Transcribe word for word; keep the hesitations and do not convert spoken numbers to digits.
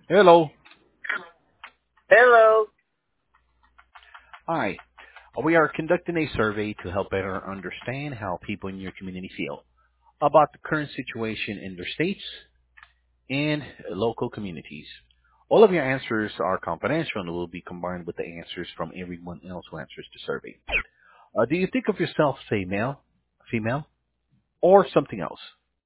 Hello. Hello. Hi. Uh, We are conducting a survey to help better understand how people in your community feel about the current situation in their states and local communities. All of your answers are confidential and will be combined with the answers from everyone else who answers the survey. Uh, do you think of yourself, say, male, female, or something else?